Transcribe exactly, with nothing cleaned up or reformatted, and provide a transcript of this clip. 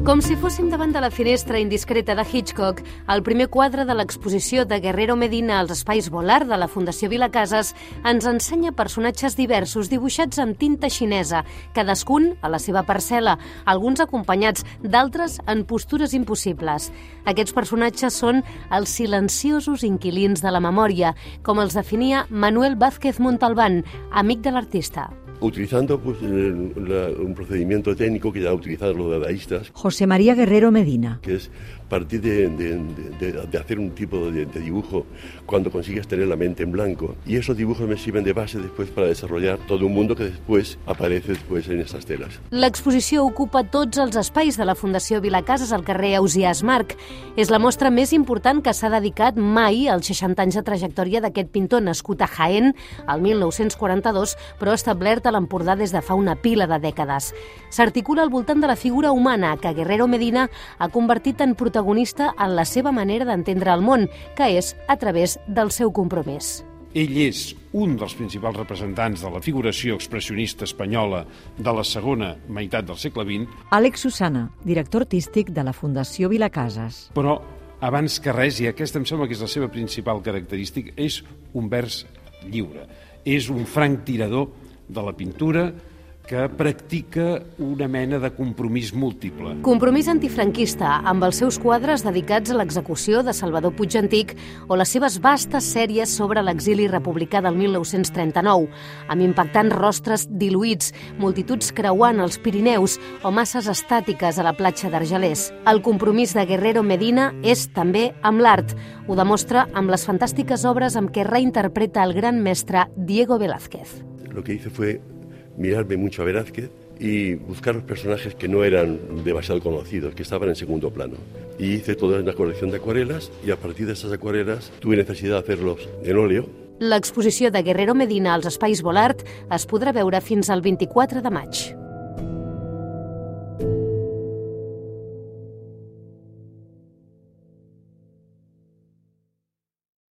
Com si fóssim davant de la finestra indiscreta de Hitchcock, el primer quadre de l'exposició de Guerrero Medina als Espais Volart de la Fundació Vilacases ens ensenya personatges diversos dibuixats amb tinta xinesa, cadascun a la seva parcel·la, alguns acompanyats, d'altres en postures impossibles. Aquests personatges són els silenciosos inquilins de la memòria, com els definia Manuel Vázquez Montalbán, amic de l'artista. Utilizando pues, el, la, un procedimiento técnico que ya utilizan los dadaístas. José María Guerrero Medina. Que es partir de, de, de, de hacer un tipo de, de dibujo cuando consigues tener la mente en blanco. Y esos dibujos me sirven de base después para desarrollar todo un mundo que después aparece después en estas telas. L'exposició ocupa tots els espais de la Fundació Vilacases al carrer Ausiàs Marc. És la mostra més important que s'ha dedicat mai als seixanta anys de trajectòria d'aquest pintor nascut a Jaén el mil nou-cents quaranta-dos, però establert a l'Empordà des de fa una pila de dècades. S'articula al voltant de la figura humana que Guerrero Medina ha convertit en protagonista en la seva manera d'entendre el món, que és a través del seu compromís. Ell és un dels principals representants de la figuració expressionista espanyola de la segona meitat del segle vint. Àlex Susana, director artístic de la Fundació Vilacases. Però, abans que res, i aquesta em sembla que és la seva principal característica, és un vers lliure. És un franc tirador de la pintura que practica una mena de compromís múltiple. Compromís antifranquista, amb els seus quadres dedicats a l'execució de Salvador Puig Antich o les seves vastes sèries sobre l'exili republicà del mil nou-cents trenta-nou, amb impactants rostres diluïts, multituds creuant els Pirineus o masses estàtiques a la platja d'Argelers. El compromís de Guerrero Medina és també amb l'art. Ho demostra amb les fantàstiques obres amb què reinterpreta el gran mestre Diego Velázquez. Lo que hice fue mirarme mucho a Velázquez y buscar los personajes que no eran demasiado conocidos, que estaban en segundo plano. Y hice toda una colección de acuarelas y a partir de esas acuarelas tuve necesidad de hacerlos en óleo. L'exposició de Guerrero Medina als Espais Volart es podrà veure fins al vint-i-quatre de maig.